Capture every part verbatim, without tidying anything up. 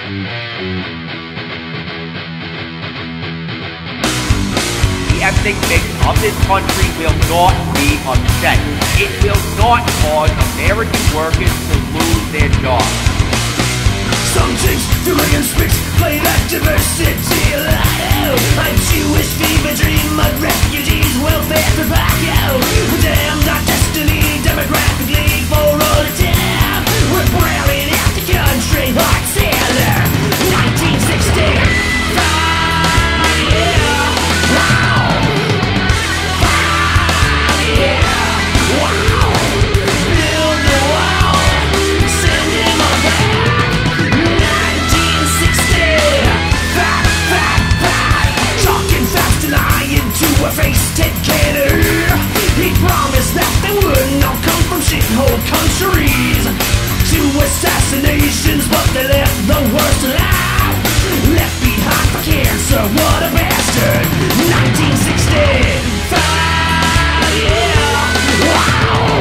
The ethnic mix of this country will not be upset. It will not cause American workers to lose their jobs. Some chicks do and speaks, play that diversity line. I'm Jewish fever dream of refugees, welfare tobacco. Damn, not destiny, demographically for all the time. We're rallying out the country, hot sailor. nineteen sixty-five, yeah. Wow. Five, yeah. Wow. Build the wall, send him on back. nineteen sixty, fat, fat, fat. Talking fast and lying to a face, Ted Kennedy. He promised that there would not come from shithole countries. Two assassinations, but they left the worst alive. Left behind for cancer, what a bastard. nineteen sixty-five, yeah. Wow.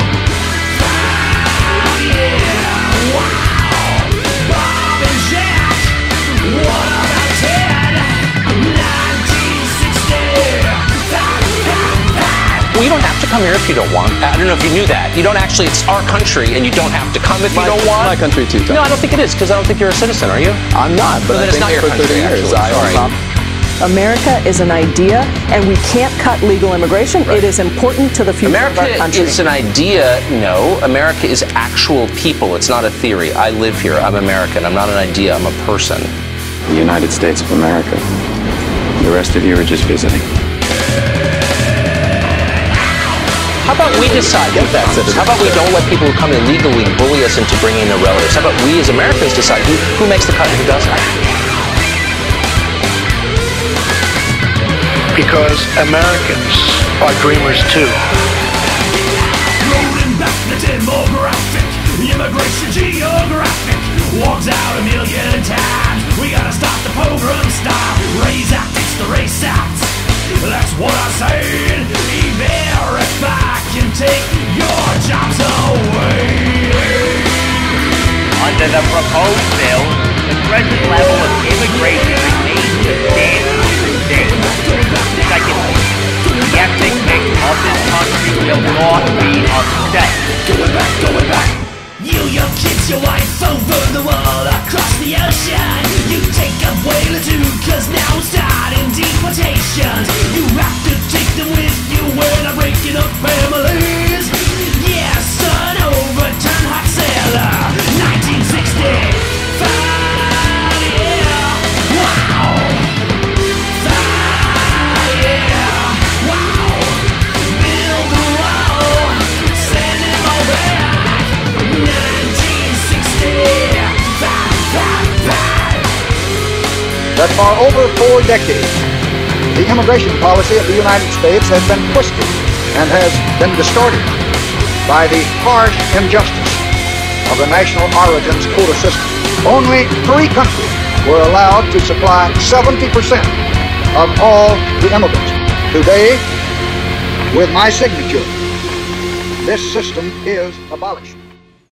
Five, yeah. Wow. Bob and Jack, what about Ted? nineteen sixty-five. Well, you don't have to come here if you don't want. I don't know if you knew that. You don't actually, it's our country, and you don't have to come if my, you don't want. My country, too, Tom. No, I don't think it is, because I don't think you're a citizen, are you? I'm not, but Well, then I've it's been not here your for country, thirty years. actually. I Sorry. America is an idea, and we can't cut legal immigration. Right. It is important to the future America of our country. is an idea. No, America is actual people. It's not a theory. I live here. I'm American. I'm not an idea. I'm a person. The United States of America. The rest of you are just visiting. How about we decide who that comes? citizen. How about we don't let people who come illegally bully us into bringing their relatives? How about we as Americans decide who, who makes the cut and who doesn't? Because Americans are dreamers too. Rolling back the demographic, immigration geographic, walks out a million times. We gotta stop the pogrom style. Raise act, it's the race act. That's what I said. E-verify can take your jobs away. Under the proposed bill, the present level of immigration remains the standard today. Secondly, the ethnic mix of this country will not be upset. Going back, going back. You, your kids, your wife, over the wall, across the ocean. You take a whale or two, cause now it's starting deportations. You have to take them with you when I'm breaking up families. Yeah, son, overturn hot sailor. nineteen sixty-five, yeah. Wow. Five, yeah. Wow. Build the wall, send him all back. nineteen sixty-five. That for over four decades, the immigration policy of the United States has been twisted and has been distorted by the harsh injustice of the national origins quota system. Only three countries were allowed to supply seventy percent of all the immigrants. Today, with my signature, this system is abolished.